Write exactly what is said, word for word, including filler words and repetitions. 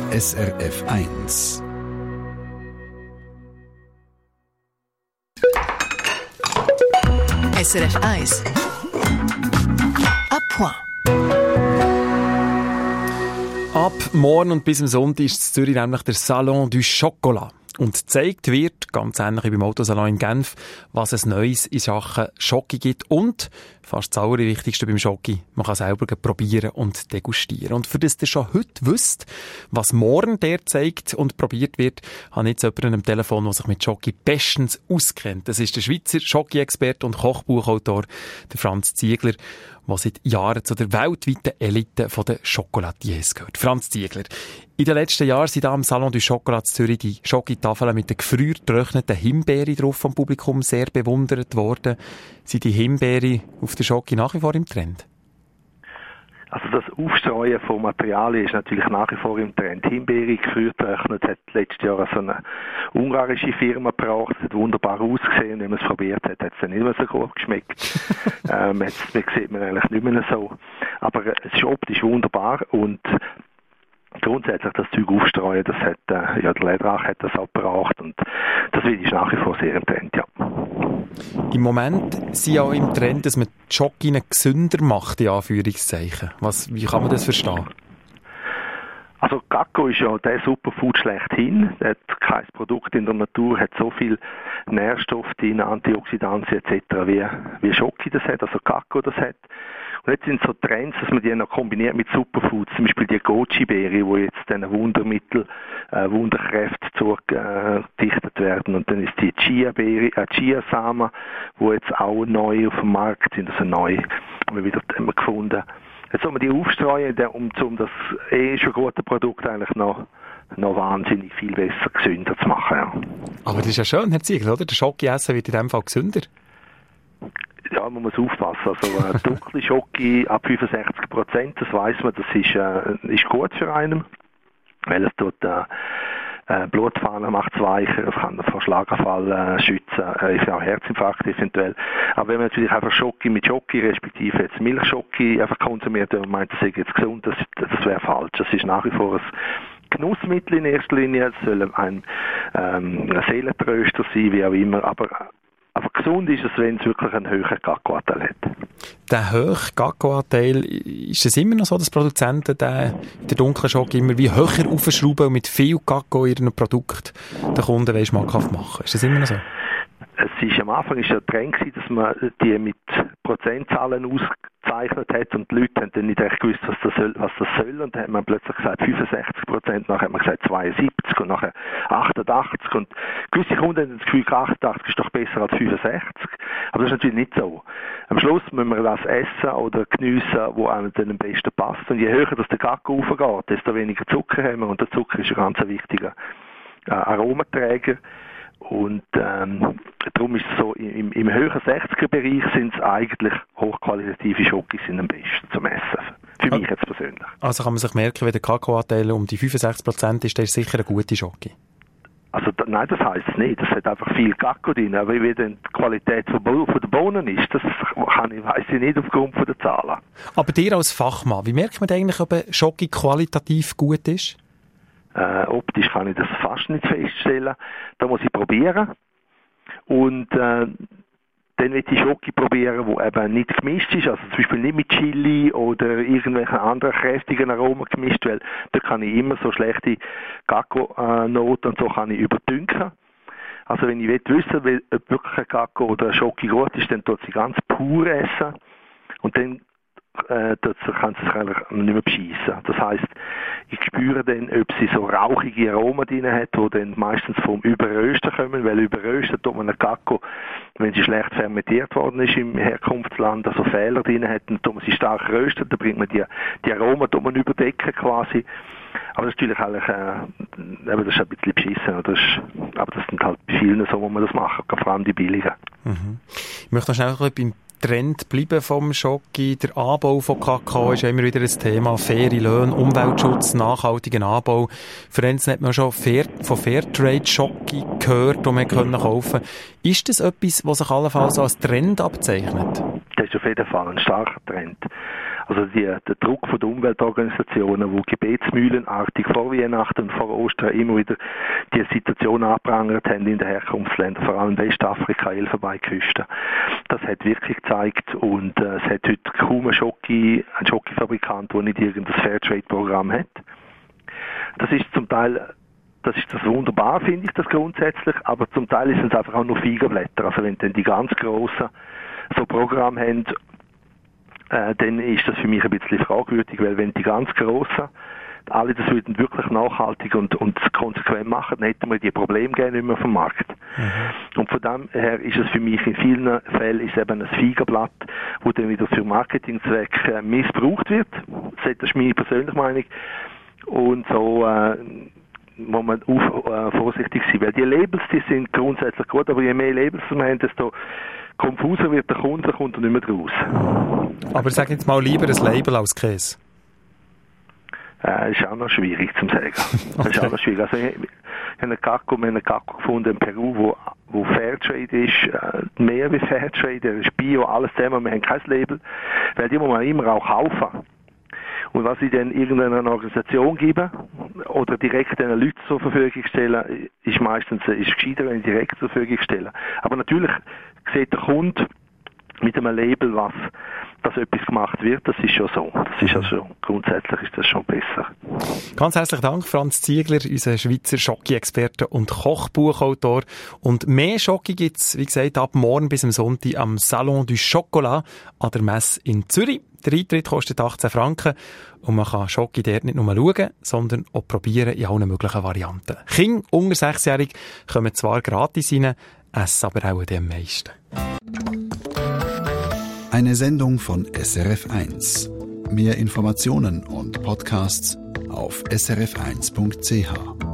S R F eins. S R F eins. À point. Ab morgen und bis zum Sonntag ist in Zürich nämlich der Salon du Chocolat. Und gezeigt wird, ganz ähnlich wie beim Autosalon in Genf, was es Neues in Sachen Schoki gibt und, fast das Allerwichtigste beim Schoki, man kann selber probieren und degustieren. Und für das ihr schon heute wisst, was morgen der zeigt und probiert wird, habe ich jetzt jemanden am Telefon, der sich mit Schoki bestens auskennt. Das ist der Schweizer Schoki-Experte und Kochbuchautor, der Franz Ziegler, der seit Jahren zu der weltweiten Elite der Chocolatiers gehört. Franz Ziegler, in den letzten Jahren sind da am Salon du Chocolat in Zürich die Schoki-Tafeln mit den gefriergetrockneten Himbeeren drauf vom Publikum sehr bewundert worden. Sind die Himbeeren auf der Schoki nach wie vor im Trend? Also das Aufstreuen von Materialien ist natürlich nach wie vor im Trend. Himbeere gefriergetrocknet hat letztes Jahr so eine ungarische Firma gebracht. Es hat wunderbar ausgesehen. Wenn man es probiert hat, hat es dann nicht mehr so gut geschmeckt. ähm, jetzt sieht man eigentlich nicht mehr so. Aber es ist optisch wunderbar und grundsätzlich das Zeug aufstreuen, das hat, äh, ja, der Lederach hat das auch gebracht und das ist nach wie vor sehr im Trend, ja. Im Moment sind ja auch im Trend, dass man die Schoki gesünder macht, in Anführungszeichen. Was, wie kann man das verstehen? Also Kakao ist ja der Superfood schlechthin. Hat kein Produkt in der Natur hat so viel Nährstoffe drin, Antioxidantien et cetera wie, wie Schoki das hat, also Kakao das hat. Und jetzt sind so Trends, dass man die noch kombiniert mit Superfoods, zum Beispiel die Goji-Beere, wo jetzt dann Wundermittel, äh, Wunderkräfte zugedichtet werden. Und dann ist die Chia-Beere, äh, Chia-Samen, wo jetzt auch neu auf dem Markt sind, also neu, haben wir wieder haben wir gefunden. Jetzt soll man die aufstreuen, um, um das eh schon gute Produkt eigentlich noch, noch wahnsinnig viel besser, gesünder zu machen. Ja. Aber das ist ja schön, Herr Ziegler, oder? Der Schoki-Essen wird in dem Fall gesünder. Ja, man muss aufpassen. Also äh, dunkle Schoki ab fünfundsechzig Prozent, das weiss man, das ist, äh, ist gut für einen, weil es dort äh, äh, Blutfahnen macht es weicher, es kann vor Schlaganfall äh, schützen, äh, ist auch Herzinfarkt eventuell. Aber wenn man natürlich einfach Schoki mit Schoki, respektive jetzt Milchschoki einfach konsumiert und meint, das sei jetzt gesund, das, das wäre falsch. Das ist nach wie vor ein Genussmittel in erster Linie, es soll ein, ähm, ein Seelentröster sein, wie auch immer, aber Aber gesund ist es, wenn es wirklich einen höheren Kakaoanteil hat. Der hohe Kakaoanteil, ist es immer noch so, dass Produzenten den, den dunklen Schoki immer wie höher aufschrauben und mit viel Kakao in ihrem Produkt den Kunden schmackhaft machen? Ist das immer noch so? Es ist, am Anfang war ja der Trend, dass man die mit Prozentzahlen ausgezeichnet hat und die Leute haben dann nicht recht gewusst, was das soll. Was das soll. Und dann hat man plötzlich gesagt fünfundsechzig Prozent, nachher hat man gesagt zweiundsiebzig und nachher achtundachtzig. Und gewisse Kunden haben das Gefühl, achtundachtzig ist doch besser als fünfundsechzig. Aber das ist natürlich nicht so. Am Schluss müssen wir das essen oder geniessen, wo einem dann am besten passt. Und je höher das der Kakao raufgeht, desto weniger Zucker haben wir. Und der Zucker ist ein ganz wichtiger äh, Aromaträger. Und ähm, darum ist es so, im, im höheren sechziger-Bereich sind es eigentlich hochqualitative Schokis sind am besten zum Essen. Für mich jetzt persönlich. Also kann man sich merken, wenn der Kakaoanteil um die fünfundsechzig Prozent ist, der ist sicher eine gute Schoki? Also da, nein, das heisst es nicht. Es hat einfach viel Kakao drin. Aber wie dann die Qualität von, Bo- von den Bohnen ist, das kann ich, weiss ich nicht aufgrund von der Zahlen. Aber dir als Fachmann, wie merkt man eigentlich, ob eine Schoki qualitativ gut ist? Äh, optisch kann ich das fast nicht feststellen. Da muss ich probieren. Und äh, dann will ich Schoki probieren, die eben nicht gemischt ist, also zum Beispiel nicht mit Chili oder irgendwelchen anderen kräftigen Aromen gemischt, weil da kann ich immer so schlechte Kakao-Noten und so kann ich überdünken. Also wenn ich wissen will, ob wirklich ein Kakao oder ein Schoki gut ist, dann tut sie ganz pur essen und dann Äh, dazu kann sie sich eigentlich nicht mehr beschiessen. Das heisst, ich spüre dann, ob sie so rauchige Aromen drin hat, die dann meistens vom Überrösten kommen, weil Überrösten tut man einen Kakao, wenn sie schlecht fermentiert worden ist im Herkunftsland, also Fehler drin hat, dann tut man sie stark rösten, dann bringt man die, die Aromen tut man überdecken quasi. Aber das ist natürlich eigentlich, äh, eben, das ist ein bisschen beschissen, oder? Das ist, aber das sind halt bei vielen so, wo man das macht, vor allem die billigen. Mhm. Ich möchte noch schnell ein bisschen beim Trend bleiben vom Schoki. Der Anbau von Kakao ist ja immer wieder ein Thema. Faire Löhne, Umweltschutz, nachhaltigen Anbau. Für uns hat man schon Fair, von Fairtrade-Schoki gehört, die man kaufen können. Ist das etwas, was sich allenfalls als Trend abzeichnet? Das ist auf jeden Fall ein starker Trend. Also die, der Druck von den Umweltorganisationen, die gebetsmühlenartig vor Weihnachten und vor Ostern immer wieder die Situation angeprangert haben in den Herkunftsländern, vor allem Westafrika, Elfenbeinküste. Das hat wirklich gezeigt und äh, es hat heute kaum einen Schoki, einen Schokifabrikant, der nicht irgendein Fairtrade-Programm hat. Das ist zum Teil, das ist das wunderbar, finde ich, das grundsätzlich, aber zum Teil sind es einfach auch nur Feigenblätter. Also wenn dann die ganz Grossen so Programme haben, äh, dann ist das für mich ein bisschen fragwürdig, weil wenn die ganz Grossen alle das würden wirklich nachhaltig und, und konsequent machen, dann hätten wir die Probleme gerne nicht mehr vom Markt. Mhm. Und von dem her ist es für mich in vielen Fällen ist eben ein Feigenblatt, das dann wieder für Marketingzwecke missbraucht wird. Das ist meine persönliche Meinung. Und so äh, muss man auf, äh, vorsichtig sein, weil die Labels, die sind grundsätzlich gut, aber je mehr Labels wir haben, desto konfuser wird der Kunde, kommt er nicht mehr raus. Aber sag jetzt mal lieber ein Label als Käse. Äh, ist auch noch schwierig zu sagen. Okay. Das ist auch noch schwierig. Also, ich, ich habe einen Kakao, wir haben einen Kakao gefunden in Peru, wo, wo Fairtrade ist, äh, mehr wie Fairtrade, der ist Bio, alles zusammen, wir haben kein Label, weil die muss man immer auch kaufen. Und was ich dann irgendeiner Organisation gebe oder direkt den Leuten zur Verfügung stelle, ist meistens ist gescheiter, wenn ich direkt zur Verfügung stelle. Aber natürlich sieht der Kunde mit einem Label, was dass etwas gemacht wird, das ist schon so. Das ist also grundsätzlich ist das schon besser. Ganz herzlichen Dank, Franz Ziegler, unser Schweizer Schoki-Experte und Kochbuchautor. Und mehr Schoki gibt's, wie gesagt, ab morgen bis am Sonntag am Salon du Chocolat an der Messe in Zürich. Der Eintritt kostet achtzehn Franken und man kann Schoki dort nicht nur schauen, sondern auch probieren in allen möglichen Varianten. Kinder unter sechsjährig kommen zwar gratis rein, essen aber auch am meisten. Eine Sendung von S R F eins. Mehr Informationen und Podcasts auf s r f eins punkt c h.